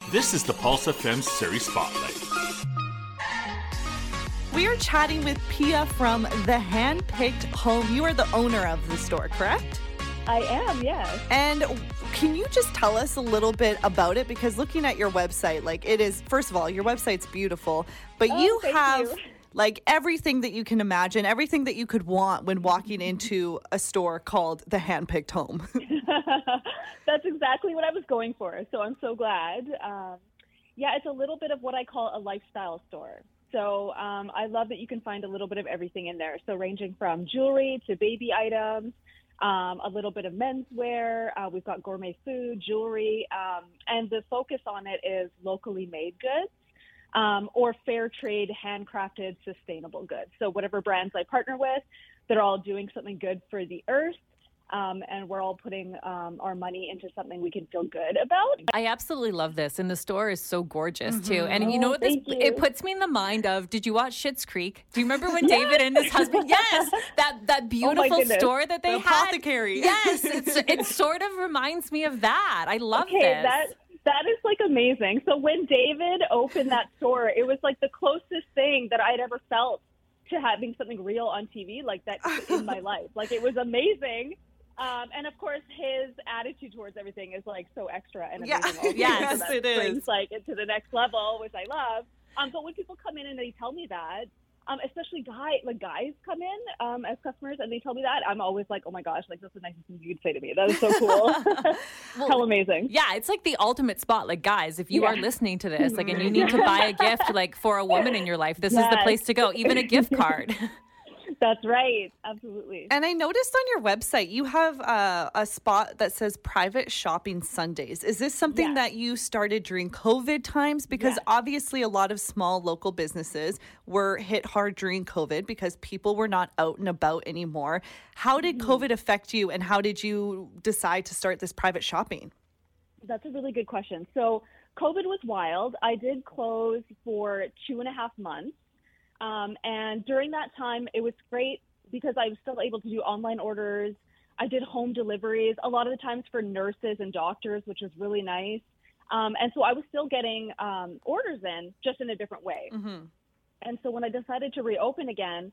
This is the Pulse FM Surrey Spotlight. We are chatting with Pia from The Handpicked Home. You are the owner of the store, correct? I am, yes. And can you just tell us a little bit about it? Because looking at your website, like it is, first of all, your website's beautiful, but you have like everything that you can imagine, everything that you could want when walking into a store called The Handpicked Home. That's exactly what I was going for. So I'm so glad. It's a little bit of what I call a lifestyle store. So I love that you can find a little bit of everything in there. So ranging from jewelry to baby items, a little bit of menswear. We've got gourmet food, jewelry, and the focus on it is locally made goods or fair trade, handcrafted, sustainable goods. So whatever brands I partner with, they're all doing something good for the earth. And we're all putting our money into something we can feel good about. I absolutely love this. And the store is so gorgeous, too. And you know what? It puts me in the mind of, did you watch Schitt's Creek? Do you remember when David and his husband, that beautiful store that they had? Apothecary. Yes, it sort of reminds me of that. I love this. That is like amazing. So when David opened that store, it was like the closest thing that I'd ever felt to having something real on TV like that in my life. Like, it was amazing. And of course, his attitude towards everything is like so extra and amazing. Yes, so it is. Brings like it to the next level, which I love. But when people come in and they tell me that, especially guys come in as customers and they tell me that, I'm always like, oh my gosh, like that's the nicest thing you could say to me. That is so cool. How amazing. Yeah, it's like the ultimate spot. Like, guys, if you are listening to this, like, and you need to buy a gift like for a woman in your life, this is the place to go. Even a gift card. That's right. Absolutely. And I noticed on your website, you have a spot that says private shopping Sundays. Is this something that you started during COVID times? Because obviously a lot of small local businesses were hit hard during COVID because people were not out and about anymore. How did COVID affect you, and how did you decide to start this private shopping? That's a really good question. So COVID was wild. I did close for 2.5 months. And during that time, it was great because I was still able to do online orders. I did home deliveries, a lot of the times for nurses and doctors, which was really nice. And so I was still getting orders in, just in a different way. Mm-hmm. And so when I decided to reopen again,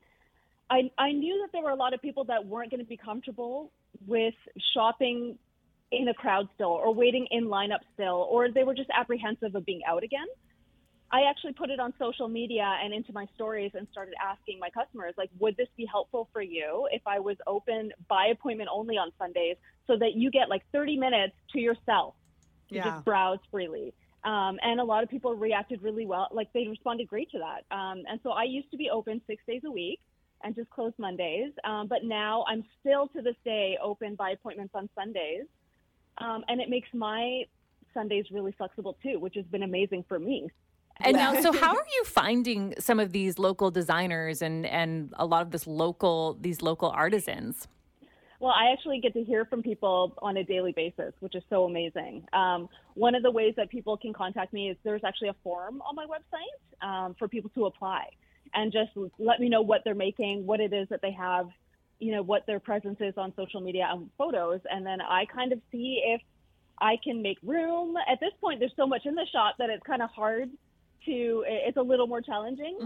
I knew that there were a lot of people that weren't going to be comfortable with shopping in a crowd still, or waiting in lineup still, or they were just apprehensive of being out again. I actually put it on social media and into my stories and started asking my customers, like, would this be helpful for you if I was open by appointment only on Sundays, so that you get like 30 minutes to yourself to just browse freely? And a lot of people reacted really well. Like, they responded great to that. And so I used to be open 6 days a week and just close Mondays. But now I'm still to this day open by appointments on Sundays. And it makes my Sundays really flexible too, which has been amazing for me. And now, so how are you finding some of these local designers and a lot of these local artisans? Well, I actually get to hear from people on a daily basis, which is so amazing. One of the ways that people can contact me is there's actually a form on my website for people to apply and just let me know what they're making, what it is that they have, what their presence is on social media and photos. And then I kind of see if I can make room. At this point, there's so much in the shop that it's kind of hard it's a little more challenging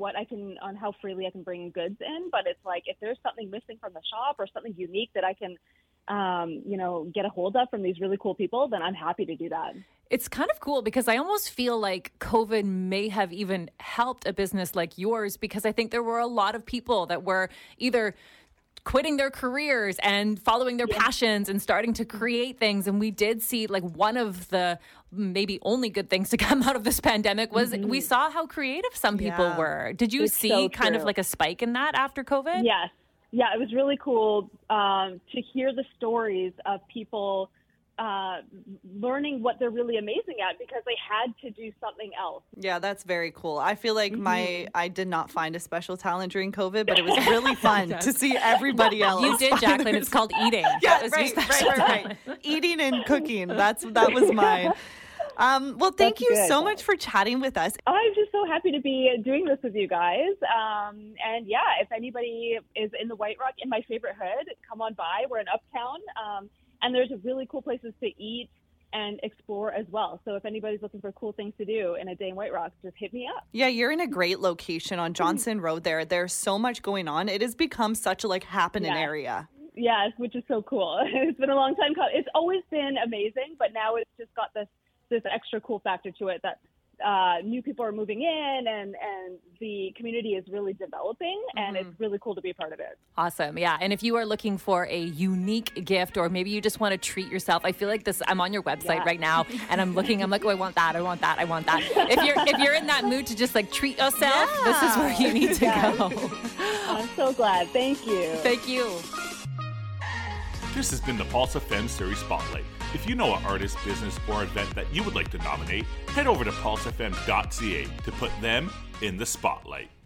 on how freely I can bring goods in. But it's like, if there's something missing from the shop or something unique that I can, get a hold of from these really cool people, then I'm happy to do that. It's kind of cool because I almost feel like COVID may have even helped a business like yours, because I think there were a lot of people that were either quitting their careers and following their passions and starting to create things. And we did see, like, one of the maybe only good things to come out of this pandemic was we saw how creative some people were. Did you see kind of like a spike in that after COVID? Yes. Yeah, it was really cool to hear the stories of people learning what they're really amazing at because they had to do something else. Yeah, that's very cool. I feel like I did not find a special talent during COVID, but it was really fun to see everybody else. You did, Jacqueline. It's called eating. Yeah, right. Eating and cooking. That was mine. Well, thank you so much for chatting with us. I'm just so happy to be doing this with you guys. And yeah, if anybody is in the White Rock, in my favorite hood, come on by. We're in Uptown. And there's really cool places to eat and explore as well. So if anybody's looking for cool things to do in a day in White Rock, just hit me up. Yeah, you're in a great location on Johnson Road there. There's so much going on. It has become such a happening area. Yes, which is so cool. It's been a long time. It's always been amazing, but now it's just got this extra cool factor to it that new people are moving in and the community is really developing, and it's really cool to be a part of it. Awesome. Yeah. And if you are looking for a unique gift, or maybe you just want to treat yourself, I feel like I'm on your website right now and I'm looking, I'm like, oh, I want that. If you're in that mood to just treat yourself, this is where you need to go. I'm so glad. Thank you. Thank you. This has been the Pulse FM Series Spotlight. If you know an artist, business, or event that you would like to nominate, head over to pulsefm.ca to put them in the spotlight.